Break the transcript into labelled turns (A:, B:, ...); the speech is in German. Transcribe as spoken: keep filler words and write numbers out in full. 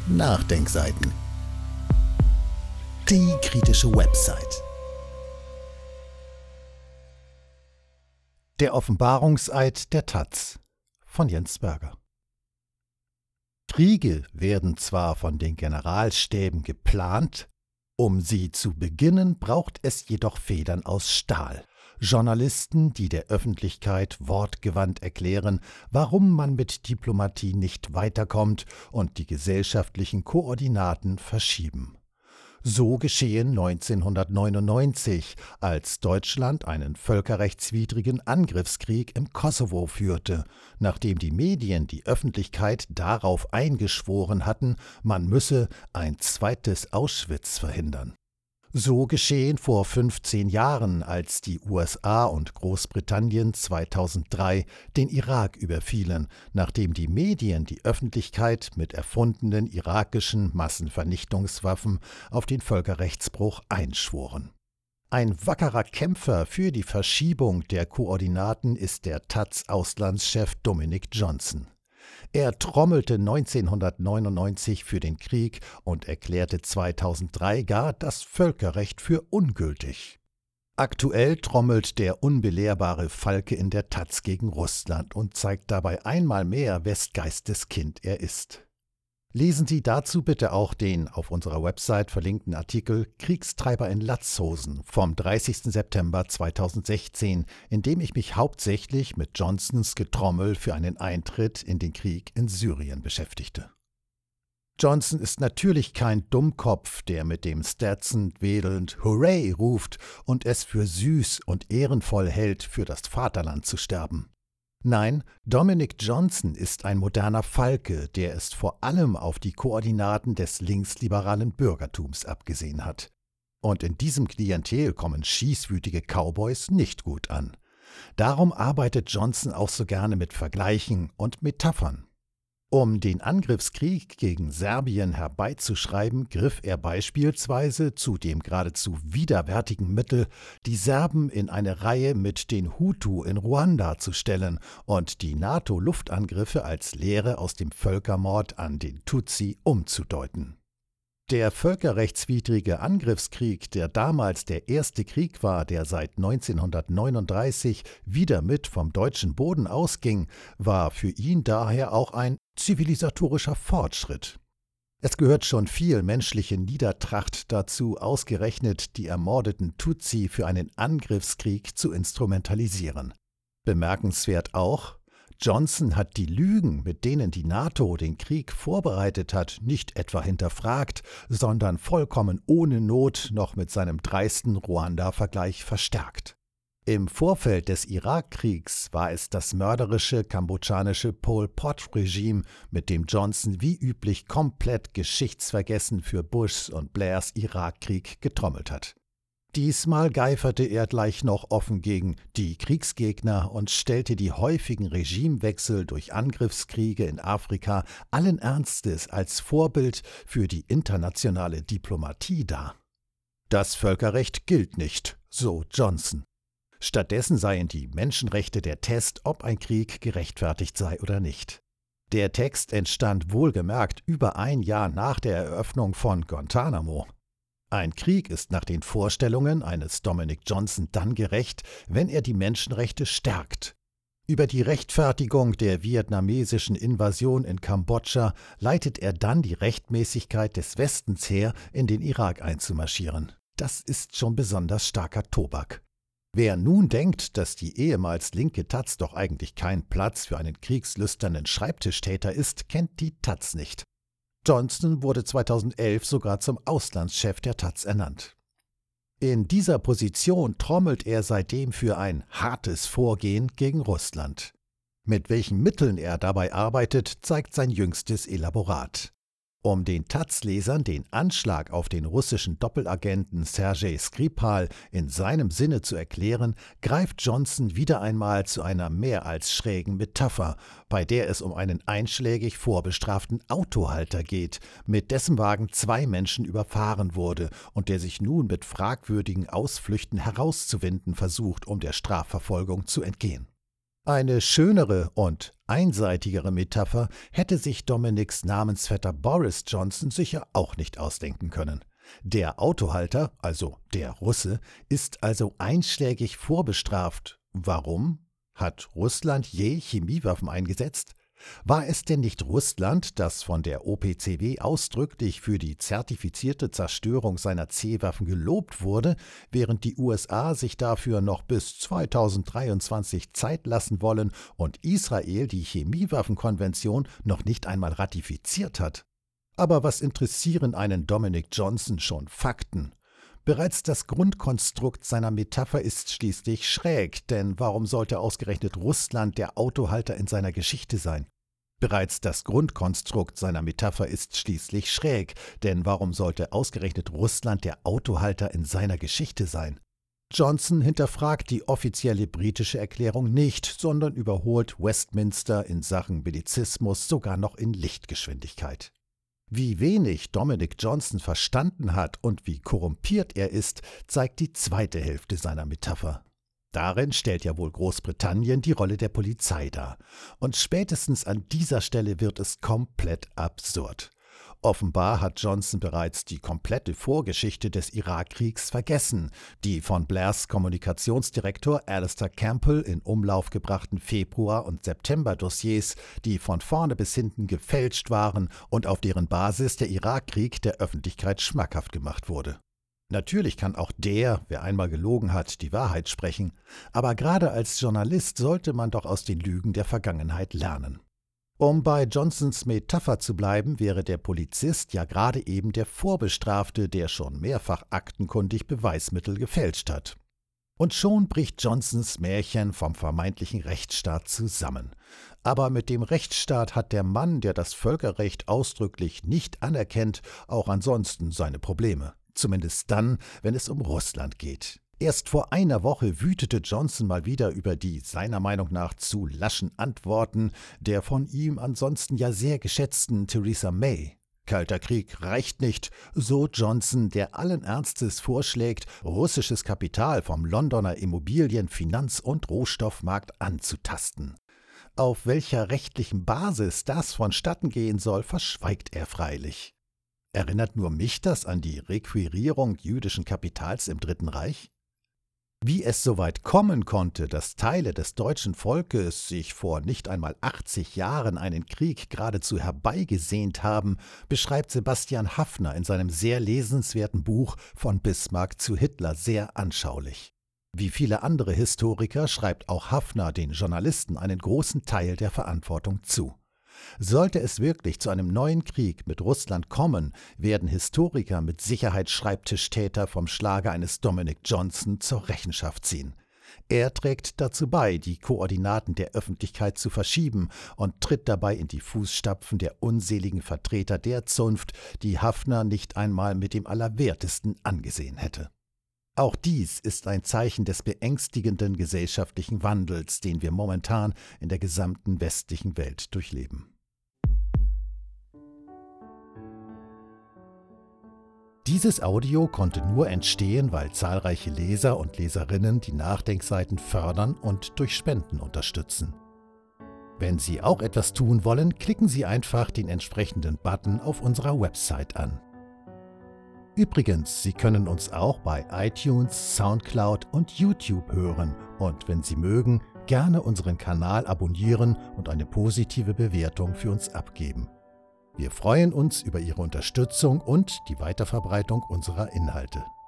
A: Nachdenkseiten. Die kritische Website. Der Offenbarungseid der Taz von Jens Berger. Kriege werden zwar von den Generalstäben geplant, um sie zu beginnen, braucht es jedoch Federn aus Stahl. Journalisten, die der Öffentlichkeit wortgewandt erklären, warum man mit Diplomatie nicht weiterkommt und die gesellschaftlichen Koordinaten verschieben. So geschehen neunzehnhundertneunundneunzig, als Deutschland einen völkerrechtswidrigen Angriffskrieg im Kosovo führte, nachdem die Medien die Öffentlichkeit darauf eingeschworen hatten, man müsse ein zweites Auschwitz verhindern. So geschehen vor fünfzehn Jahren, als die U S A und Großbritannien zweitausenddrei den Irak überfielen, nachdem die Medien die Öffentlichkeit mit erfundenen irakischen Massenvernichtungswaffen auf den Völkerrechtsbruch einschworen. Ein wackerer Kämpfer für die Verschiebung der Koordinaten ist der Taz-Auslandschef Dominic Johnson. Er trommelte neunzehnhundertneunundneunzig für den Krieg und erklärte zweitausenddrei gar das Völkerrecht für ungültig. Aktuell trommelt der unbelehrbare Falke in der Taz gegen Russland und zeigt dabei einmal mehr, wes Geistes Kind er ist. Lesen Sie dazu bitte auch den auf unserer Website verlinkten Artikel »Kriegstreiber in Latzhosen« vom dreißigsten September zweitausendsechzehn, in dem ich mich hauptsächlich mit Johnsons Getrommel für einen Eintritt in den Krieg in Syrien beschäftigte. Johnson ist natürlich kein Dummkopf, der mit dem Stetson wedelnd »Hooray« ruft und es für süß und ehrenvoll hält, für das Vaterland zu sterben. Nein, Dominic Johnson ist ein moderner Falke, der es vor allem auf die Koordinaten des linksliberalen Bürgertums abgesehen hat. Und in diesem Klientel kommen schießwütige Cowboys nicht gut an. Darum arbeitet Johnson auch so gerne mit Vergleichen und Metaphern. Um den Angriffskrieg gegen Serbien herbeizuschreiben, griff er beispielsweise zu dem geradezu widerwärtigen Mittel, die Serben in eine Reihe mit den Hutu in Ruanda zu stellen und die NATO-Luftangriffe als Lehre aus dem Völkermord an den Tutsi umzudeuten. Der völkerrechtswidrige Angriffskrieg, der damals der erste Krieg war, der seit neunzehnhundertneununddreißig wieder mit vom deutschen Boden ausging, war für ihn daher auch ein zivilisatorischer Fortschritt. Es gehört schon viel menschliche Niedertracht dazu, ausgerechnet die ermordeten Tutsi für einen Angriffskrieg zu instrumentalisieren. Bemerkenswert auch: Johnson hat die Lügen, mit denen die NATO den Krieg vorbereitet hat, nicht etwa hinterfragt, sondern vollkommen ohne Not noch mit seinem dreisten Ruanda-Vergleich verstärkt. Im Vorfeld des Irakkriegs war es das mörderische kambodschanische Pol-Pot-Regime, mit dem Johnson wie üblich komplett geschichtsvergessen für Bushs und Blairs Irakkrieg getrommelt hat. Diesmal geiferte er gleich noch offen gegen die Kriegsgegner und stellte die häufigen Regimewechsel durch Angriffskriege in Afrika allen Ernstes als Vorbild für die internationale Diplomatie dar. Das Völkerrecht gilt nicht, so Johnson. Stattdessen seien die Menschenrechte der Test, ob ein Krieg gerechtfertigt sei oder nicht. Der Text entstand wohlgemerkt über ein Jahr nach der Eröffnung von Guantanamo. Ein Krieg ist nach den Vorstellungen eines Dominic Johnson dann gerecht, wenn er die Menschenrechte stärkt. Über die Rechtfertigung der vietnamesischen Invasion in Kambodscha leitet er dann die Rechtmäßigkeit des Westens her, in den Irak einzumarschieren. Das ist schon besonders starker Tobak. Wer nun denkt, dass die ehemals linke Taz doch eigentlich kein Platz für einen kriegslüsternen Schreibtischtäter ist, kennt die Taz nicht. Johnson wurde zweitausendelf sogar zum Auslandschef der Taz ernannt. In dieser Position trommelt er seitdem für ein hartes Vorgehen gegen Russland. Mit welchen Mitteln er dabei arbeitet, zeigt sein jüngstes Elaborat. Um den Taz-Lesern den Anschlag auf den russischen Doppelagenten Sergei Skripal in seinem Sinne zu erklären, greift Johnson wieder einmal zu einer mehr als schrägen Metapher, bei der es um einen einschlägig vorbestraften Autohalter geht, mit dessen Wagen zwei Menschen überfahren wurde und der sich nun mit fragwürdigen Ausflüchten herauszuwinden versucht, um der Strafverfolgung zu entgehen. Eine schönere und Einseitigere Metapher hätte sich Dominics Namensvetter Boris Johnson sicher auch nicht ausdenken können. Der Autohalter, also der Russe, ist also einschlägig vorbestraft. Warum? Hat Russland je Chemiewaffen eingesetzt? War es denn nicht Russland, das von der O P C W ausdrücklich für die zertifizierte Zerstörung seiner C-Waffen gelobt wurde, während die U S A sich dafür noch bis zweitausenddreiundzwanzig Zeit lassen wollen und Israel die Chemiewaffenkonvention noch nicht einmal ratifiziert hat? Aber was interessieren einen Dominic Johnson schon Fakten? Bereits das Grundkonstrukt seiner Metapher ist schließlich schräg, denn warum sollte ausgerechnet Russland der Autohalter in seiner Geschichte sein? Bereits das Grundkonstrukt seiner Metapher ist schließlich schräg, denn warum sollte ausgerechnet Russland der Autohalter in seiner Geschichte sein? Johnson hinterfragt die offizielle britische Erklärung nicht, sondern überholt Westminster in Sachen Bellizismus sogar noch in Lichtgeschwindigkeit. Wie wenig Dominic Johnson verstanden hat und wie korrumpiert er ist, zeigt die zweite Hälfte seiner Metapher. Darin stellt ja wohl Großbritannien die Rolle der Polizei dar. Und spätestens an dieser Stelle wird es komplett absurd. Offenbar hat Johnson bereits die komplette Vorgeschichte des Irakkriegs vergessen, die von Blairs Kommunikationsdirektor Alastair Campbell in Umlauf gebrachten Februar- und September-Dossiers, die von vorne bis hinten gefälscht waren und auf deren Basis der Irakkrieg der Öffentlichkeit schmackhaft gemacht wurde. Natürlich kann auch der, wer einmal gelogen hat, die Wahrheit sprechen, aber gerade als Journalist sollte man doch aus den Lügen der Vergangenheit lernen. Um bei Johnsons Metapher zu bleiben, wäre der Polizist ja gerade eben der Vorbestrafte, der schon mehrfach aktenkundig Beweismittel gefälscht hat. Und schon bricht Johnsons Märchen vom vermeintlichen Rechtsstaat zusammen. Aber mit dem Rechtsstaat hat der Mann, der das Völkerrecht ausdrücklich nicht anerkennt, auch ansonsten seine Probleme. Zumindest dann, wenn es um Russland geht. Erst vor einer Woche wütete Johnson mal wieder über die seiner Meinung nach zu laschen Antworten der von ihm ansonsten ja sehr geschätzten Theresa May. Kalter Krieg reicht nicht, so Johnson, der allen Ernstes vorschlägt, russisches Kapital vom Londoner Immobilien-, Finanz- und Rohstoffmarkt anzutasten. Auf welcher rechtlichen Basis das vonstatten gehen soll, verschweigt er freilich. Erinnert nur mich das an die Requirierung jüdischen Kapitals im Dritten Reich? Wie es so weit kommen konnte, dass Teile des deutschen Volkes sich vor nicht einmal achtzig Jahren einen Krieg geradezu herbeigesehnt haben, beschreibt Sebastian Haffner in seinem sehr lesenswerten Buch Von Bismarck zu Hitler sehr anschaulich. Wie viele andere Historiker schreibt auch Haffner den Journalisten einen großen Teil der Verantwortung zu. Sollte es wirklich zu einem neuen Krieg mit Russland kommen, werden Historiker mit Sicherheit Schreibtischtäter vom Schlage eines Dominic Johnson zur Rechenschaft ziehen. Er trägt dazu bei, die Koordinaten der Öffentlichkeit zu verschieben und tritt dabei in die Fußstapfen der unseligen Vertreter der Zunft, die Haffner nicht einmal mit dem Allerwertesten angesehen hätte. Auch dies ist ein Zeichen des beängstigenden gesellschaftlichen Wandels, den wir momentan in der gesamten westlichen Welt durchleben. Dieses Audio konnte nur entstehen, weil zahlreiche Leser und Leserinnen die Nachdenkseiten fördern und durch Spenden unterstützen. Wenn Sie auch etwas tun wollen, klicken Sie einfach den entsprechenden Button auf unserer Website an. Übrigens, Sie können uns auch bei iTunes, Soundcloud und YouTube hören und wenn Sie mögen, gerne unseren Kanal abonnieren und eine positive Bewertung für uns abgeben. Wir freuen uns über Ihre Unterstützung und die Weiterverbreitung unserer Inhalte.